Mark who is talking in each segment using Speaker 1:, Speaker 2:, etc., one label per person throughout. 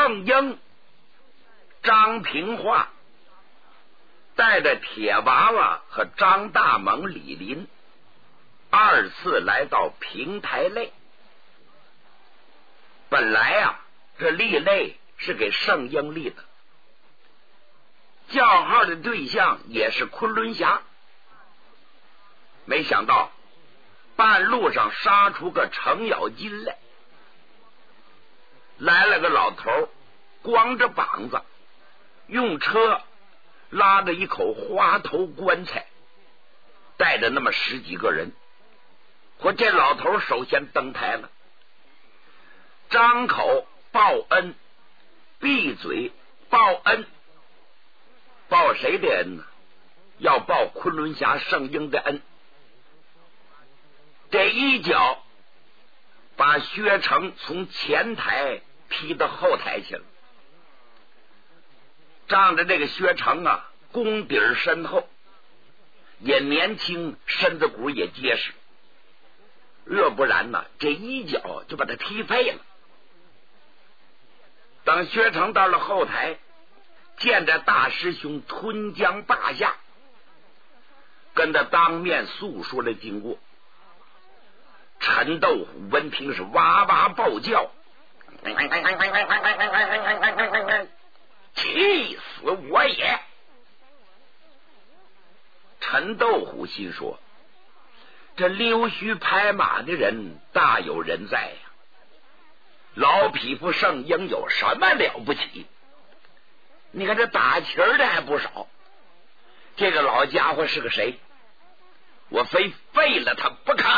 Speaker 1: 圣婴张平化带着铁娃娃和张大猛、李林二次来到平台内。本来这立擂是给圣婴立的，叫号的对象也是昆仑侠。没想到半路上杀出个程咬金来了个老头，光着膀子，用车拉着一口花头棺材，带着那么10几个人。这老头首先登台了，张口报恩，闭嘴报恩。报谁的恩呢？要报昆仑侠圣婴的恩。这一脚把薛成从前台踢到后台去了。仗着这个薛成功底深厚，也年轻，身子骨也结实，若不然这一脚就把他踢废了。等薛成到了后台，见着大师兄吞江霸下，跟他当面诉说了经过。陈豆虎闻听是哇哇暴叫，气死我也！陈豆虎心说，这溜须拍马的人大有人在呀，老匹夫圣婴有什么了不起？你看这打旗儿的还不少，这个老家伙是个谁？我非废了他不可！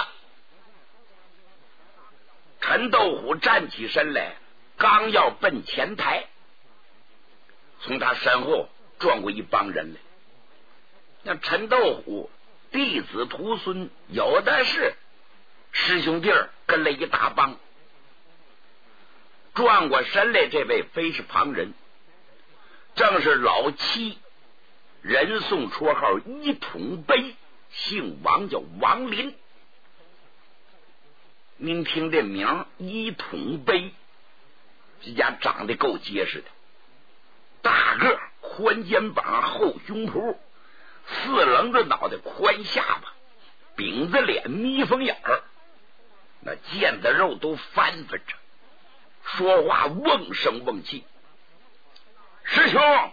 Speaker 1: 陈豆虎站起身来，刚要奔前台，从他身后转过一帮人来。那陈豆虎弟子徒孙有的是，师兄弟儿跟了一大帮。转过身来，这位非是旁人，正是老七，人送绰号一统杯，姓王，叫王林。您听这名一统杯，这家长得够结实的，大个宽肩膀厚胸脯，4棱子脑袋宽下巴，饼子脸眯缝眼儿，那腱子肉都翻着，说话瓮声瓮气。师兄，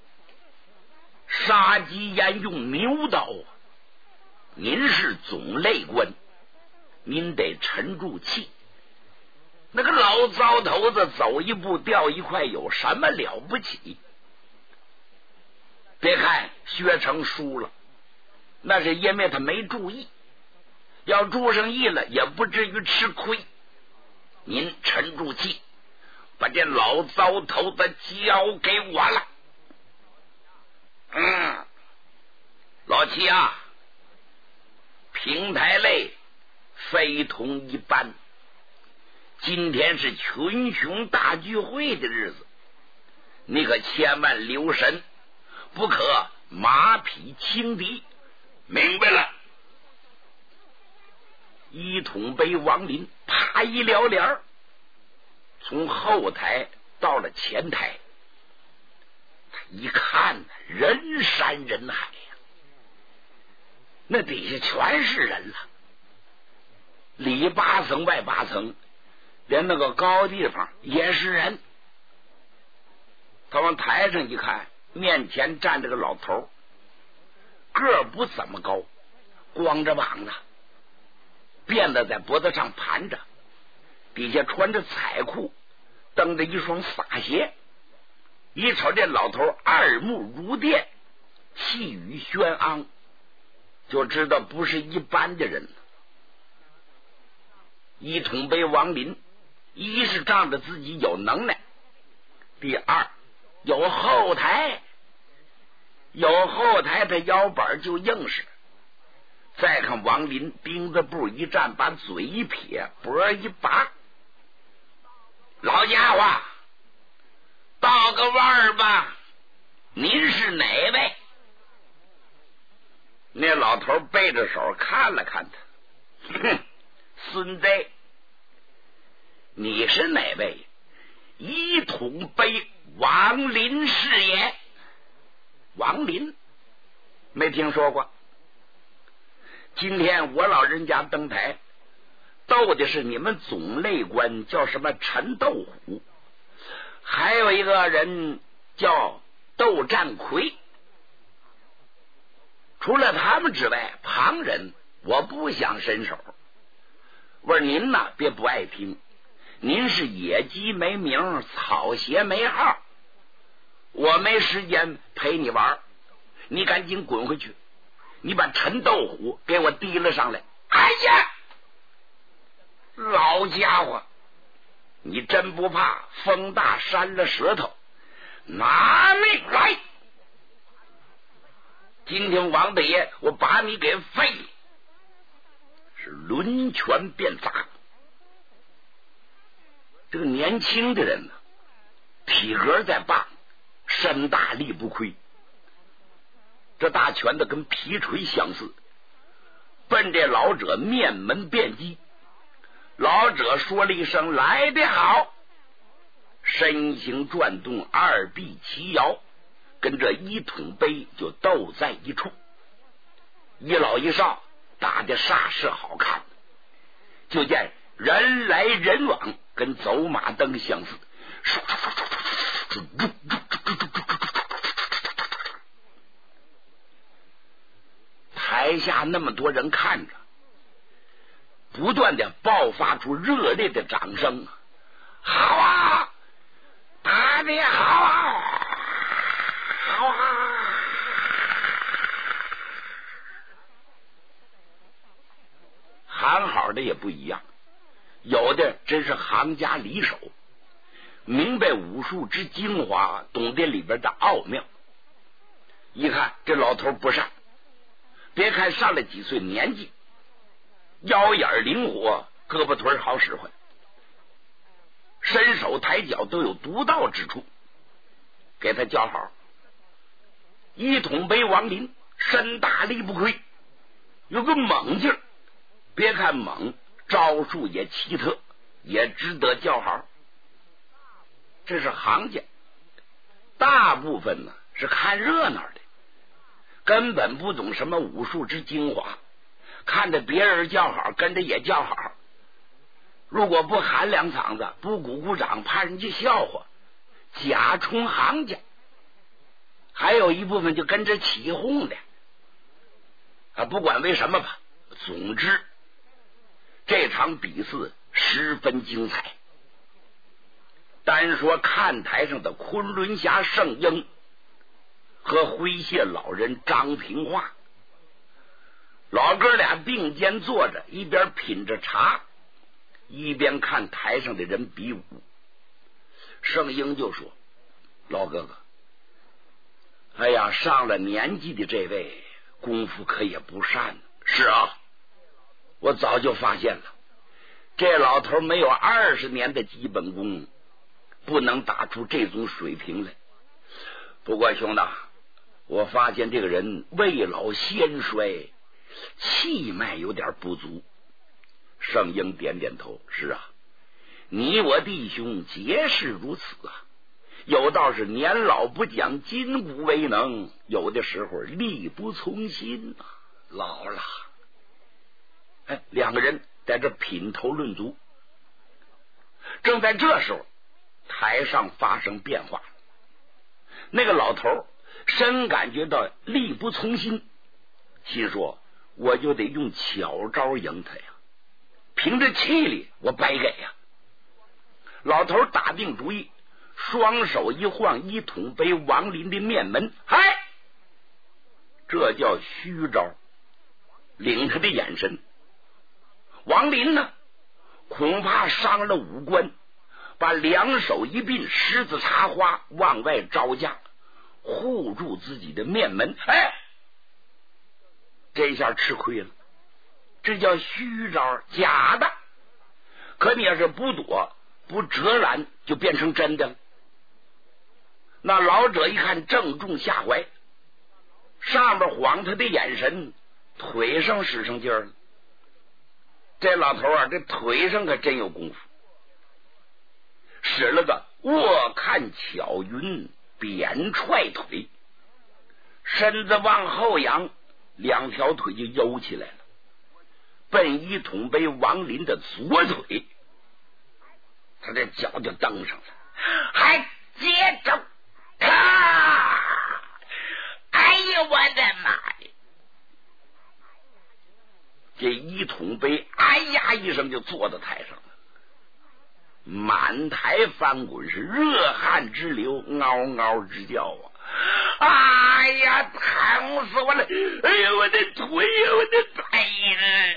Speaker 1: 杀鸡焉用牛刀您是总擂官，您得沉住气。那个老糟头子走一步掉一块，有什么了不起？别看薛成输了，那是因为他没注意，要注上意了也不至于吃亏。您沉住气，把这老糟头子交给我了。老七平台内非同一般，今天是群雄大聚会的日子，你可千万留神，不可马匹轻敌。明白了。一统杯王林啪一撩帘，从后台到了前台，他一看人山人海呀，那底下全是人了，里8层外8层，连那个高地方也是人。他往台上一看，面前站着个老头，个不怎么高，光着膀子，辫子在脖子上盘着，底下穿着彩裤，蹬着一双洒鞋。一瞅这老头耳目如电，气宇轩昂，就知道不是一般的人了。一统杯王林，一是仗着自己有能耐，第二有后台，有后台他腰板就硬实。再看王林钉子步一站，把嘴一撇，脖一拔，老家伙道个腕儿吧，您是哪位？那老头背着手看了看他，哼，孙子，你是哪位？ 一统北王林是也。王林没听说过。今天我老人家登台斗的是你们总内官叫什么陈斗虎，还有一个人叫窦占魁。除了他们之外，旁人我不想伸手。我说您呐，别不爱听，您是野鸡没名，草鞋没号，我没时间陪你玩，你赶紧滚回去，你把陈斗虎给我提了上来。哎呀，老家伙，你真不怕风大扇了舌头？拿命来！今天王大爷我把你给废了！是抡拳便砸。这个年轻的人呢，体格再棒，身大力不亏，这大拳头跟皮锤相似，奔这老者面门便击。老者说了一声来得好，身形转动，二臂齐摇，跟这一统杯就斗在一处。一老一少打的煞是好看，就见人来人往，跟走马灯相似。台下那么多人看着，不断的爆发出热烈的掌声。好啊，打得好啊，好啊！行好的也不一样，有的真是行家里手，明白武术之精华，懂得里边的奥妙。一看这老头不善，别看上了几岁年纪，腰眼灵活，胳膊腿好使唤，伸手抬脚都有独到之处，给他叫好。一统杯王林身大力不亏，有个猛劲儿，别看猛，招数也奇特，也值得叫好。这是行家，大部分呢是看热闹的，根本不懂什么武术之精华，看着别人叫好，跟着也叫好。如果不喊两嗓子，不鼓鼓掌，怕人家笑话，假充行家。还有一部分就跟着起哄的不管为什么吧。总之这场比赛十分精彩。单说看台上的昆仑侠圣婴和诙谐老人张平化，老哥俩并肩坐着，一边品着茶，一边看台上的人比武。圣婴就说：老哥哥，哎呀，上了年纪的这位功夫可也不善。是啊，我早就发现了，这老头没有20年的基本功，不能打出这种水平来。不过兄弟，我发现这个人未老先衰，气脉有点不足。圣婴点点头：是啊，你我弟兄皆是如此啊。有道是年老不讲筋骨为能，有的时候力不从心啊。老了，两个人在这品头论足。正在这时候，台上发生变化，那个老头深感觉到力不从心，心说我就得用巧招赢他呀，凭着气力我白给呀。老头打定主意，双手一晃，一统杯王林的面门，这叫虚招，领他的眼神。王林呢，恐怕伤了五官，把两手一并，狮子插花往外招架，护住自己的面门。这一下吃亏了，这叫虚招，假的。可你要是不躲不折拦，就变成真的了。那老者一看正中下怀，上边晃他的眼神，腿上使上劲儿了。这老头这腿上可真有功夫，使了个我看巧云扁踹腿，身子往后仰，两条腿就悠起来了，奔一统被王林的左腿，他的脚就蹬上了，还接着哎呀我的妈呀！这一统被哎呀一声就坐到台上了，满台翻滚，是热汗直流，嗷嗷直叫啊！哎呀，疼死我了！哎呀，我的腿呀，我的腿呀！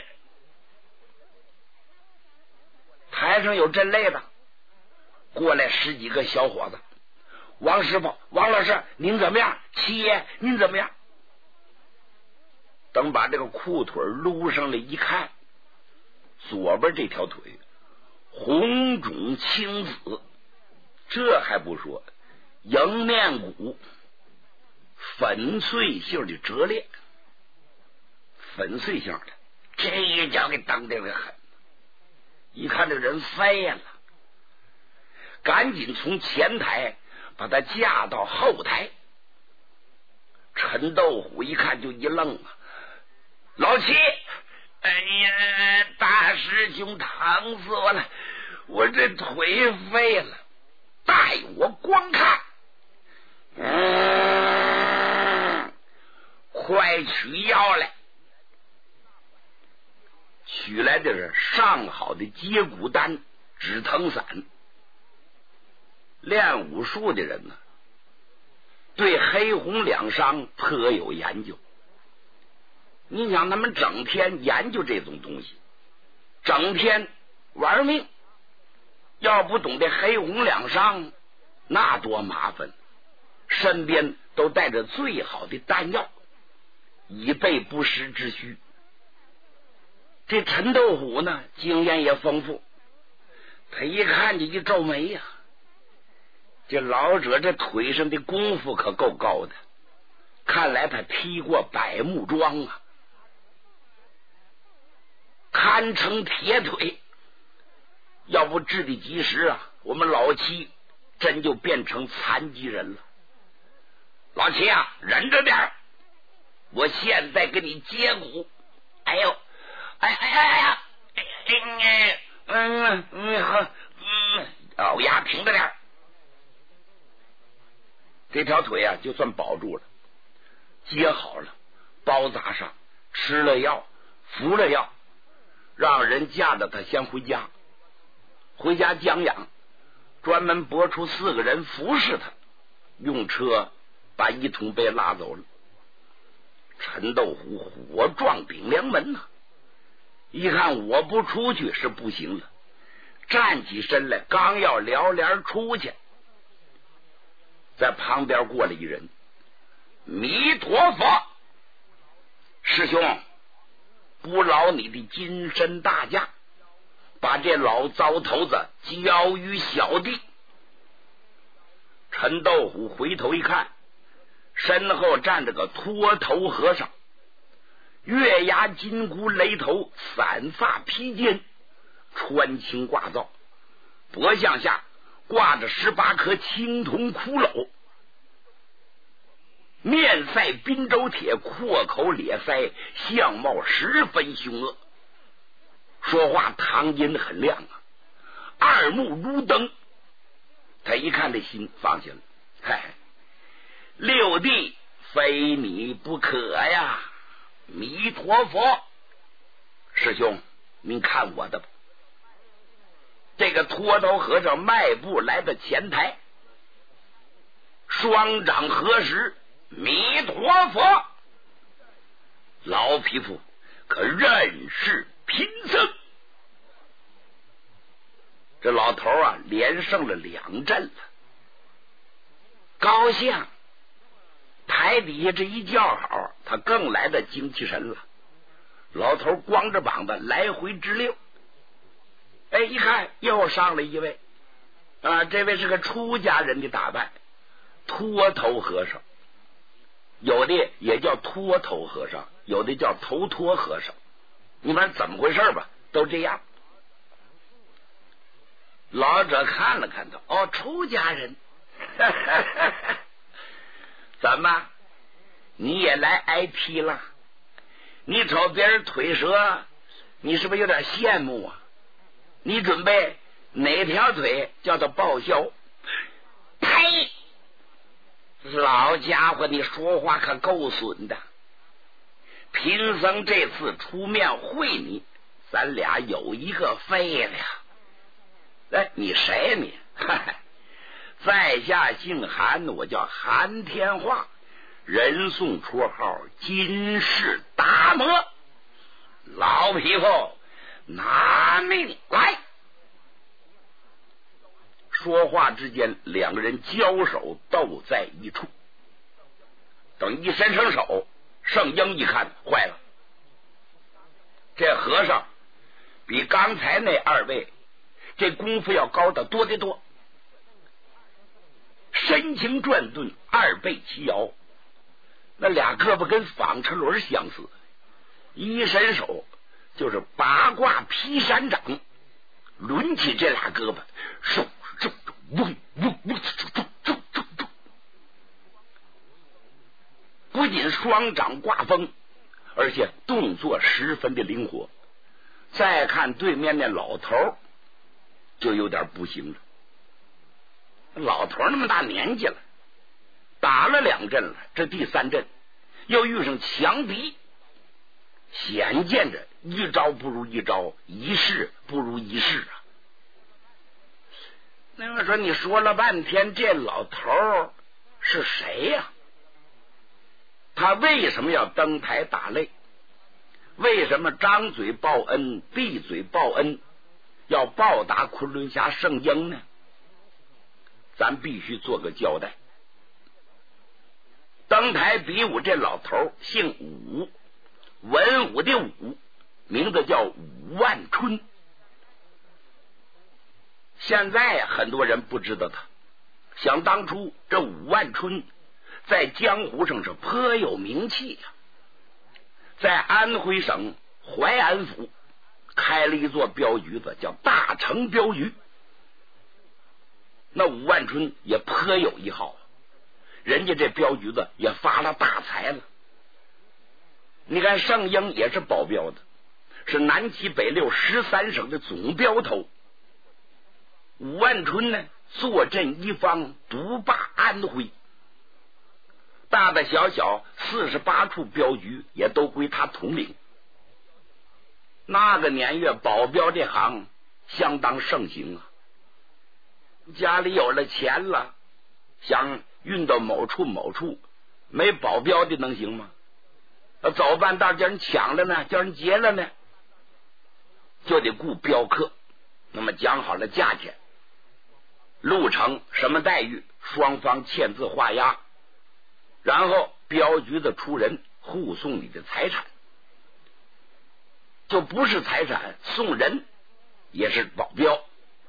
Speaker 1: 台上有真累的，过来10几个小伙子，王师傅、王老师，您怎么样？七爷，您怎么样？等把这个裤腿撸上来一看，左边这条腿红肿青紫，这还不说，迎面骨粉碎性的折裂，粉碎性的，这一脚给蹬的狠，一看这人飞了，赶紧从前台把他架到后台。陈豆虎一看就一愣啊，老七，哎呀，大师兄疼死我了，我这腿废了，待我观看。快取药来！取来的是上好的接骨丹、止疼散。练武术的人呢，对黑红两伤颇有研究。你想，他们整天研究这种东西，整天玩命，要不懂得黑红两伤，那多麻烦！身边都带着最好的丹药，以备不时之需。这陈豆虎呢，经验也丰富，他一看就一皱眉呀，这老者这腿上的功夫可够高的，看来他踢过百木桩啊，堪称铁腿。要不治的及时啊，我们老七真就变成残疾人了。老七啊，忍着点，我现在给你接骨。哎呦，哎呀，咬牙挺着点，这条腿啊就算保住了，接好了，包扎上，吃了药，服了药，让人架着他先回家，回家将养，专门拨出4个人服侍他，用车把一统被拉走了。陈豆虎火撞顶梁门呐，一看我不出去是不行了，站起身来，刚要撩帘出去，在旁边过来一人，弥陀佛，师兄，不劳你的金身大驾，把这老糟头子交于小弟。陈豆虎回头一看，身后站着个脱头和尚，月牙金箍雷头，散发披肩，穿青挂皂，脖项下挂着18颗青铜骷髅，面赛滨州铁，阔口咧腮，相貌十分凶恶，说话堂音很亮啊，二目如灯。他一看这心放下了，嗨，六弟非你不可呀！弥陀佛，师兄您看我的吧。这个脱头和尚迈步来到前台，双掌合十，弥陀佛。老匹夫可认识贫僧。这老头啊，连胜了2阵了，高兴。台底下这一叫好，他更来的精气神了。老头光着膀子来回直溜，哎，一看又上来一位啊，这位是个出家人的打扮，脱头和尚，有的也叫脱头和尚，有的叫头脱和尚，你们怎么回事吧？都这样。 老者看了看他，哦，出家人，怎么你也来挨批了？你瞅别人腿折，你是不是有点羡慕啊？你准备哪条腿叫他报销？呸！老家伙，你说话可够损的。贫僧这次出面会你，咱俩有一个废了呀。哎，你谁呀你？在下姓韩，我叫韩天化，人送绰号金氏达摩。老匹夫，拿命来！说话之间，两个人交手斗在一处。等一伸上手，圣婴一看，坏了，这和尚比刚才那二位这功夫要高得多得多，身形转顿，二背齐摇，那俩胳膊跟纺车轮相似，一伸手就是八卦劈山掌，抡起这俩胳膊，嗖嗖嗡嗡嗡，不仅双掌挂风，而且动作十分的灵活。再看对面那老头就有点不行了，老头那么大年纪了，打了2阵了，这第3阵又遇上强敌，显见着一招不如一招，一式不如一式啊。那么说，你说了半天，这老头是谁呀？他为什么要登台打擂？为什么张嘴报恩，闭嘴报恩，要报答昆仑侠圣婴呢？咱必须做个交代。登台比武这老头姓武，文武的武，名字叫武万春。现在很多人不知道他，想当初这武万春在江湖上是颇有名气呀，在安徽省淮安府开了一座镖局子，叫大成镖局。那武万春也颇有一号，人家这镖局子也发了大财了。你看圣婴也是保镖的，是南七北六13省的总镖头。武万春呢，坐镇一方，独霸安徽，大大小小48处镖局也都归他统领。那个年月，保镖这行相当盛行啊。家里有了钱了，想运到某处某处，没保镖的能行吗？走半道叫人抢了呢，叫人劫了呢，就得雇镖客。那么讲好了价钱，路程什么待遇，双方签字画押，然后镖局的出人护送你的财产，就不是财产，送人也是保镖。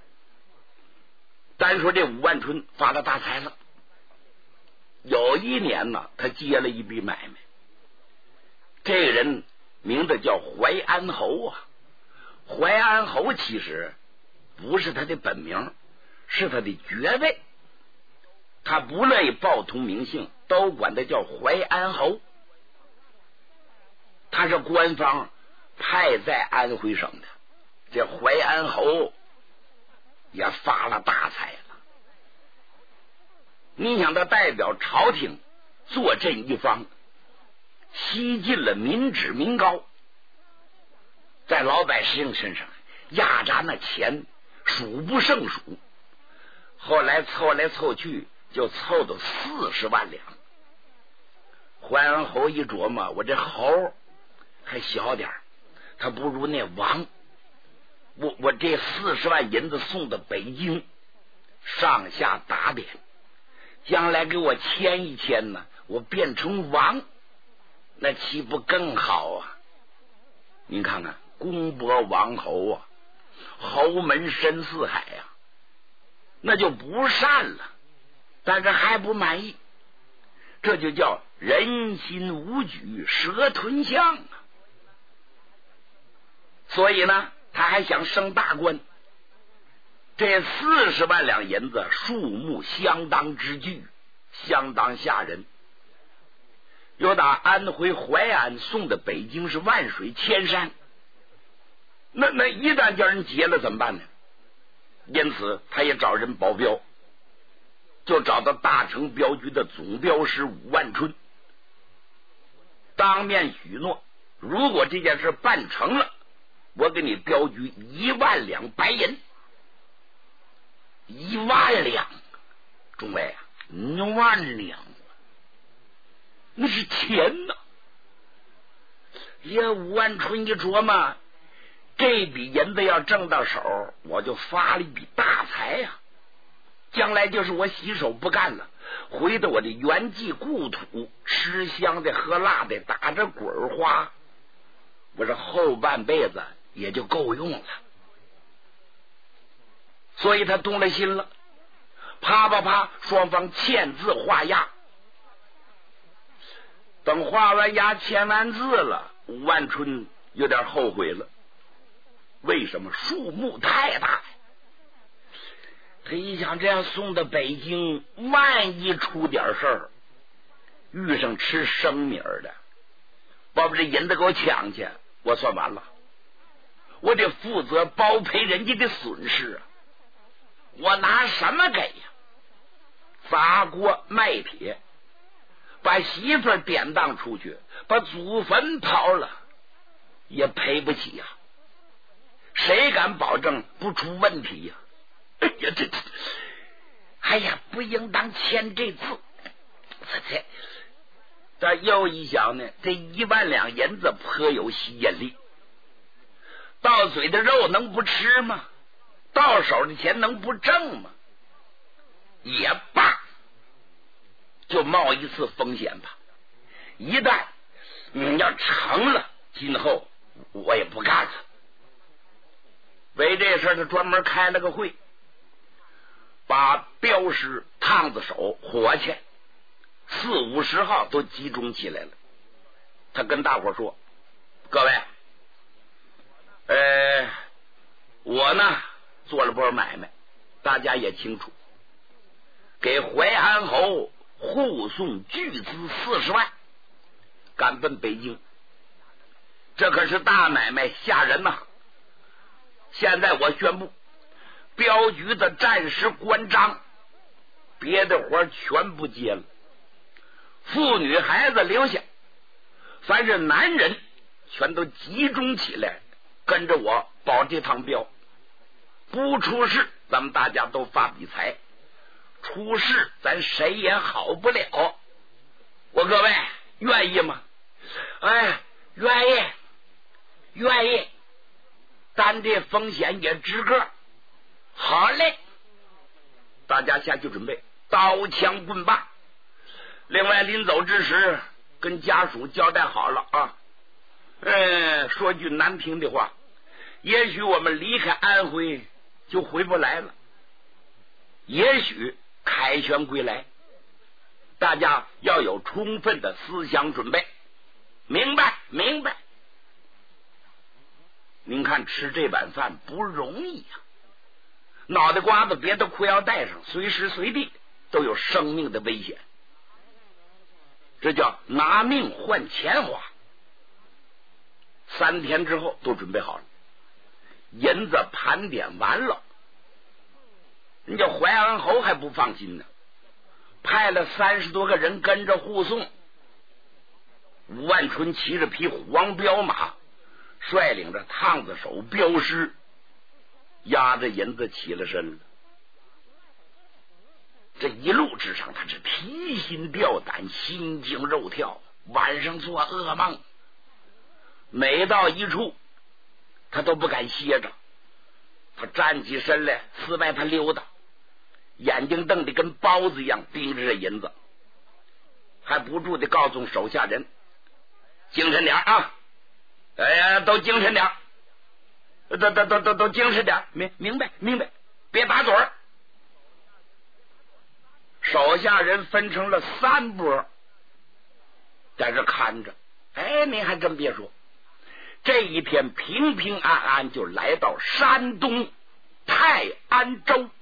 Speaker 1: 单说这武万春发了大财了，有一年呢，他接了一笔买卖。这个人名字叫淮安侯啊，淮安侯其实不是他的本名，是他的爵位，他不乐意报通名姓，都管他叫淮安侯。他是官方派在安徽省的，这淮安侯也发了大财了。你想，他代表朝廷坐镇一方，吸尽了民脂民膏，在老百姓身上压榨那钱数不胜数，后来凑来凑去就凑到40万两。淮安侯一琢磨，我这侯还小点，他不如那王，我这40万银子送到北京，上下打点，将来给我签一签呢，我变成王，那岂不更好啊？您看看，公伯王侯啊，侯门深似海啊，那就不善了，但是还不满意，这就叫人心无举，蛇吞象啊。所以呢，他还想升大官。 这40万两银子数目相当之巨，相当吓人。又打安徽淮安送到北京是万水千山，那一旦叫人劫了怎么办呢？因此他也找人保镖，就找到大成镖局的总镖师伍万春，当面许诺，如果这件事办成了，我给你镖局1万两白银。1万两，众位啊，1万两，那是钱呐！也伍万春一琢磨，这笔银子要挣到手，我就发了一笔大财呀！将来就是我洗手不干了，回到我的原籍故土，吃香的喝辣的，打着滚花，我这后半辈子也就够用了。所以他动了心了，啪啪啪，双方签字画押。等画完押签完字了，伍万春有点后悔了。为什么？数目太大。他一想，这样送到北京，万一出点事儿，遇上吃生米的，把这银子给我抢去，我算完了，我得负责包赔人家的损失啊！我拿什么给呀？砸锅卖铁，把媳妇儿典当出去，把祖坟刨了，也赔不起呀！谁敢保证不出问题呀？哎呀，不应当签这字。但又一想呢，这1万两银子颇有吸引力，到嘴的肉能不吃吗？到手的钱能不挣吗？也罢，就冒一次风险吧。一旦要成了，今后我也不干了。为这事他专门开了个会，把镖师、烫子手、伙计40、50号都集中起来了。他跟大伙说：各位，我呢做了波买卖，大家也清楚，给淮安侯护送巨资40万，赶奔北京，这可是大买卖，吓人呐！现在我宣布，镖局的暂时关张，别的活全部接了，妇女孩子留下，凡是男人全都集中起来，跟着我保这趟镖。不出事，咱们大家都发笔财；出事，咱谁也好不了。我各位愿意吗？哎，愿意，担这风险也值个。好嘞，大家下去准备刀枪棍棒。另外临走之时，跟家属交代好了啊。说句难听的话，也许我们离开安徽就回不来了，也许凯旋归来，大家要有充分的思想准备。明白。您看吃这碗饭不容易呀，脑袋瓜子别的裤腰带上，随时随地都有生命的危险，这叫拿命换钱花。3天之后都准备好了，银子盘点完了，人家淮安侯还不放心呢，派了30多个人跟着护送。伍万春骑着匹黄骠马，率领着烫子手镖师，押着银子起了身了。这一路之上，他是提心吊胆，心惊肉跳，晚上做噩梦。每到一处，他都不敢歇着，他站起身来四外他溜达，眼睛瞪得跟包子一样盯着这银子，还不住的告诉手下人：精神点啊！哎呀，都精神点，都精神点，明白，别打嘴儿。手下人分成了3波，在这看着。您还真别说，这一天平平安安就来到山东泰安州。